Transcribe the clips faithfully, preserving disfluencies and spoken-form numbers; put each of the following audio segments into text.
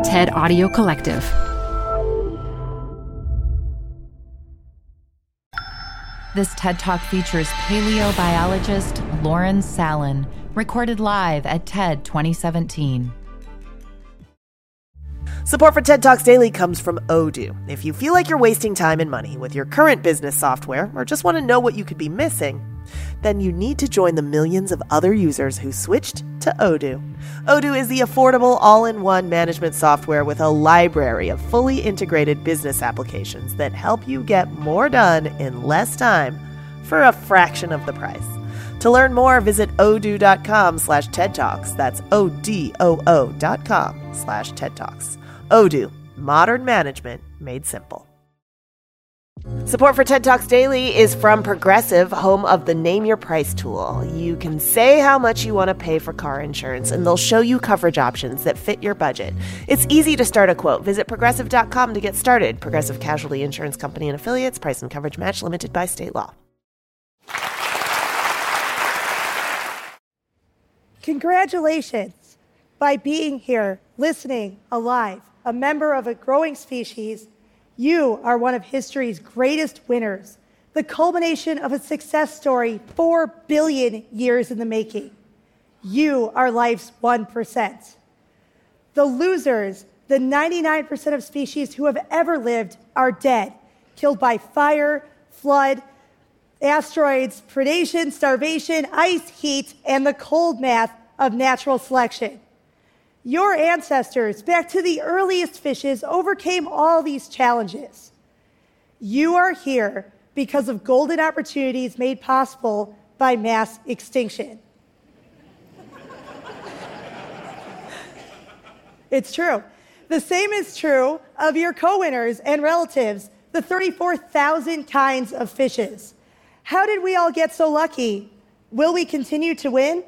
TED Audio Collective. This TED Talk features paleobiologist Lauren Salen, recorded live at TED twenty seventeen. Support for TED Talks Daily comes from Odoo. If you feel like you're wasting time and money with your current business software, or just want to know what you could be missing, then you need to join the millions of other users who switched to Odoo. Odoo is the affordable all-in-one management software with a library of fully integrated business applications that help you get more done in less time for a fraction of the price. To learn more, visit odoo.com slash TED Talks. That's O-D-O-O dot com slash TED Talks. Odoo, modern management made simple. Support for TED Talks Daily is from Progressive, home of the Name Your Price tool. You can say how much you want to pay for car insurance, and they'll show you coverage options that fit your budget. It's easy to start a quote. Visit progressive dot com to get started. Progressive Casualty Insurance Company and Affiliates. Price and coverage match limited by state law. Congratulations. By being here, listening, alive, a member of a growing species, you are one of history's greatest winners, the culmination of a success story four billion years in the making. You are life's one percent. The losers, the ninety-nine percent of species who have ever lived, are dead, killed by fire, flood, asteroids, predation, starvation, ice, heat, and the cold math of natural selection. Your ancestors, back to the earliest fishes, overcame all these challenges. You are here because of golden opportunities made possible by mass extinction. It's true. The same is true of your co-winners and relatives, the thirty-four thousand kinds of fishes. How did we all get so lucky? Will we continue to win?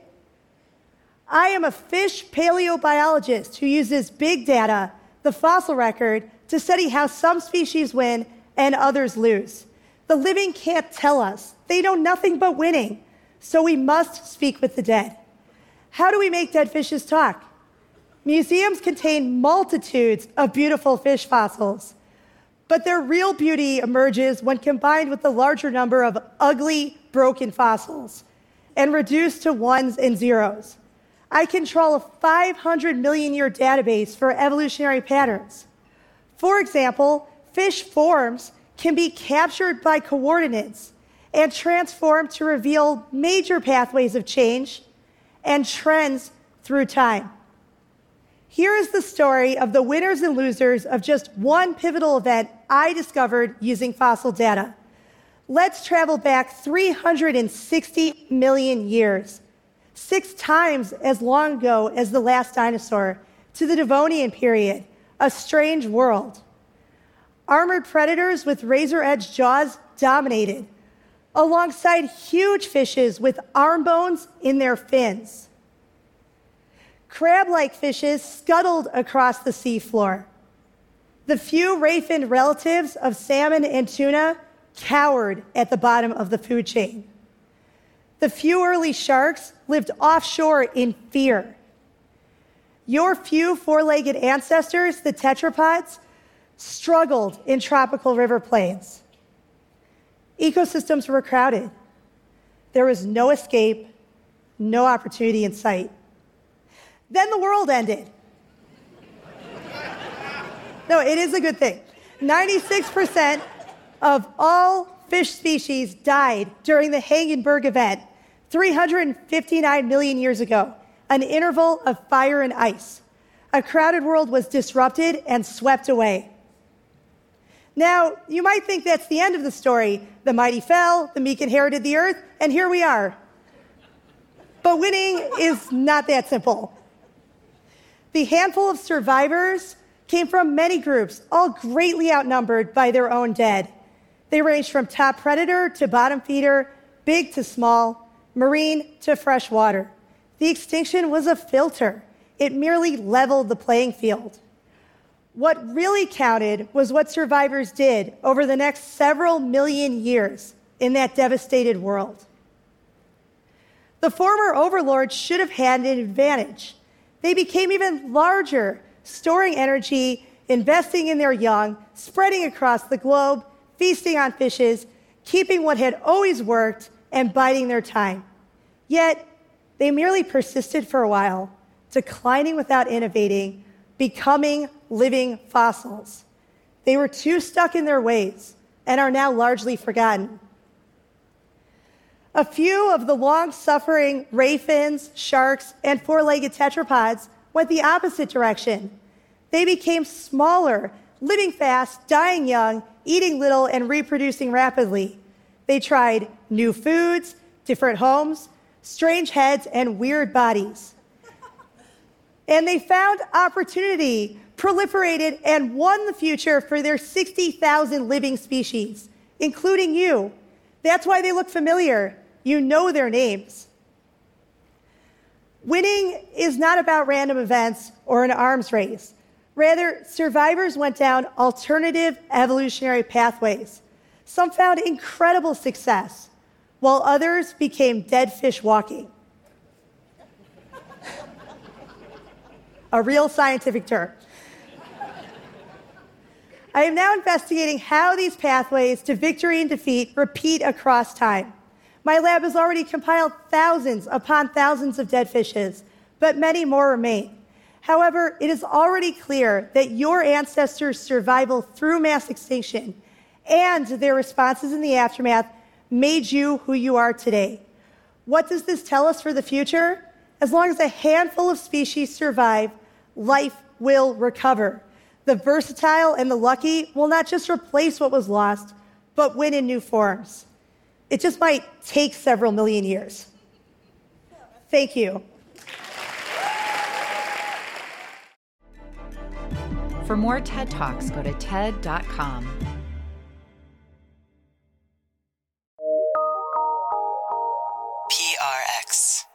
I am a fish paleobiologist who uses big data, the fossil record, to study how some species win and others lose. The living can't tell us. They know nothing but winning. So we must speak with the dead. How do we make dead fishes talk? Museums contain multitudes of beautiful fish fossils, but their real beauty emerges when combined with the larger number of ugly, broken fossils and reduced to ones and zeros. I control a five hundred million year database for evolutionary patterns. For example, fish forms can be captured by coordinates and transformed to reveal major pathways of change and trends through time. Here is the story of the winners and losers of just one pivotal event I discovered using fossil data. Let's travel back three hundred sixty million years, six times as long ago as the last dinosaur, to the Devonian period, a strange world. Armored predators with razor-edged jaws dominated, alongside huge fishes with arm bones in their fins. Crab-like fishes scuttled across the seafloor. The few ray-finned relatives of salmon and tuna cowered at the bottom of the food chain. The few early sharks lived offshore in fear. Your few four-legged ancestors, the tetrapods, struggled in tropical river plains. Ecosystems were crowded. There was no escape, no opportunity in sight. Then the world ended. No, it is a good thing. ninety-six percent of all fish species died during the Hagenberg event three hundred fifty-nine million years ago, an interval of fire and ice. A crowded world was disrupted and swept away. Now, you might think that's the end of the story. The mighty fell, the meek inherited the earth, and here we are. But winning is not that simple. The handful of survivors came from many groups, all greatly outnumbered by their own dead. They ranged from top predator to bottom feeder, big to small, marine to freshwater. The extinction was a filter. It merely leveled the playing field. What really counted was what survivors did over the next several million years in that devastated world. The former overlords should have had an advantage. They became even larger storing energy, investing in their young, spreading across the globe, feasting on fishes, keeping what had always worked, and biding their time. Yet, they merely persisted for a while, declining without innovating, becoming living fossils. They were too stuck in their ways and are now largely forgotten. A few of the long-suffering ray fins, sharks, and four-legged tetrapods went the opposite direction. They became smaller, living fast, dying young, eating little, and reproducing rapidly. They tried new foods, different homes, strange heads, and weird bodies. And they found opportunity, proliferated, and won the future for their sixty thousand living species, including you. That's why they look familiar. You know their names. Winning is not about random events or an arms race. Rather, survivors went down alternative evolutionary pathways. Some found incredible success, while others became dead fish walking. A real scientific term. I am now investigating how these pathways to victory and defeat repeat across time. My lab has already compiled thousands upon thousands of dead fishes, but many more remain. However, it is already clear that your ancestors' survival through mass extinction and their responses in the aftermath made you who you are today. What does this tell us for the future? As long as a handful of species survive, life will recover. The versatile and the lucky will not just replace what was lost, but win in new forms. It just might take several million years. Thank you. For more TED Talks, go to ted dot com. P R X.